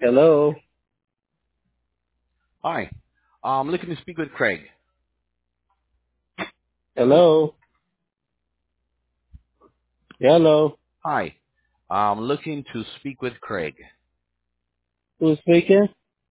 Hello? Hi. I'm looking to speak with Craig. Hello? Hello? Hi. I'm looking to speak with Craig. Who's speaking?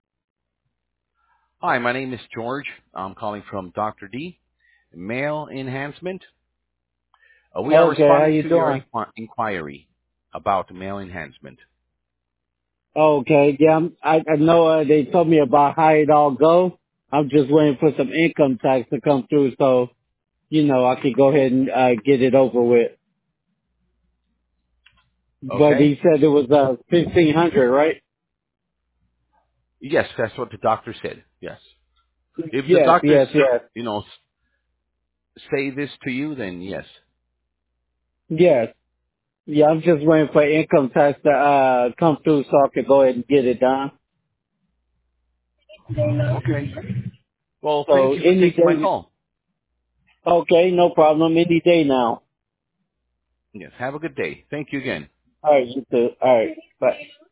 Hi, my name is George. I'm calling from Dr. D, Male Enhancement. We are Okay, how responding you to your doing? inquiry about male enhancement. Okay, yeah, I know they told me about how it all go. I'm just waiting for some income tax to come through so, I could go ahead and get it over with. But Okay? he said it was 1500, right? Yes, that's what the doctor said. Yes. If the Yes, doctors, yes, yes. say this to you, then yes. Yes. Yeah, I'm just waiting for income tax to come through so I could go ahead and get it done. Okay. Well, So thank you for any taking my day, call. okay, no problem, any day now. Yes. Have a good day. Thank you again. Alright, you too. Alright, bye.